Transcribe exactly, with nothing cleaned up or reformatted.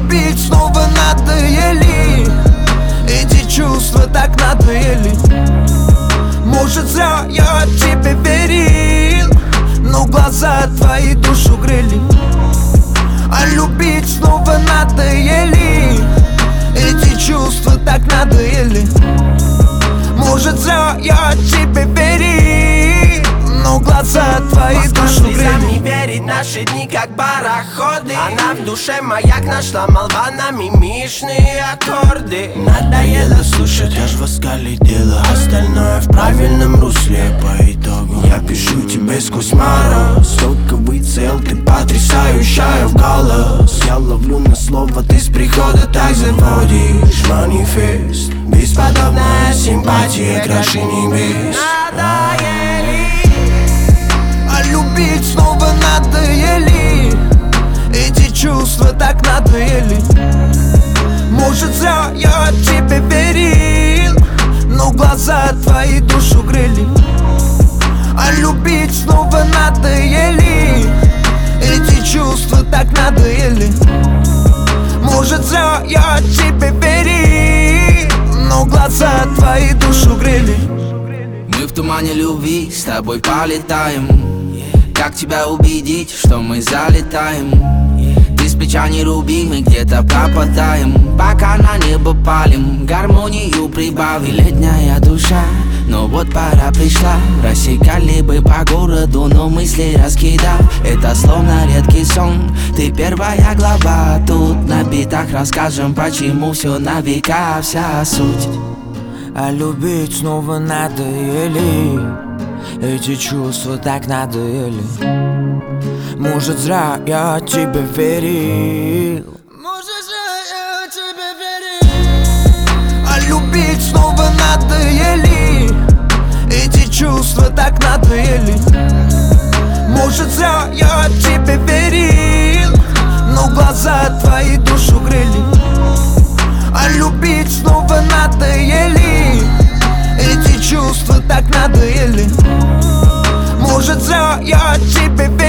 любить снова надоели, эти чувства так надоели. Может, зря я тебе верил, но глаза твои душу грели. А любить снова надоели, эти чувства так надоели. Может, зря я тебе верил, но глаза твои душу грели. Не верить, наши дни как пароходы. Она в душе маяк нашла, молва на мимишные аккорды. Надоело слушать, аж в оскале дело. Остальное в правильном русле по итогу. Я пишу тебе сквозь мороз. Только выцел, ты потрясающая в голос. Я ловлю на слово, ты с прихода так заводишь. Манифест, бесподобная симпатия, краше небес. Надоели. А любить снова надоели, эти чувства так надоели. Может, зря я тебе верил, но глаза твои душу грели. А любить снова надоели, эти чувства так надоели. Может, зря я тебе верил, но глаза твои душу грели. Мы в тумане любви с тобой полетаем. Как тебя убедить, что мы залетаем? Ты с плеча не руби, мы где-то пропадаем. Пока на небо палим, гармонию прибави. Летняя душа, но вот пора пришла. Рассекали бы по городу, но мысли раскидав. Это словно редкий сон, ты первая глава. Тут на битах расскажем, почему все на века, вся суть. А любить снова надоели, эти чувства так надоели. Может, зря я тебе верил, может, зря я тебе верил. А любить снова надоели, эти чувства так надоели. Может, зря я тебе верил, но глаза твои душу грели. А любить снова надоели, эти чувства так надоели. Может, зря я тебе верил.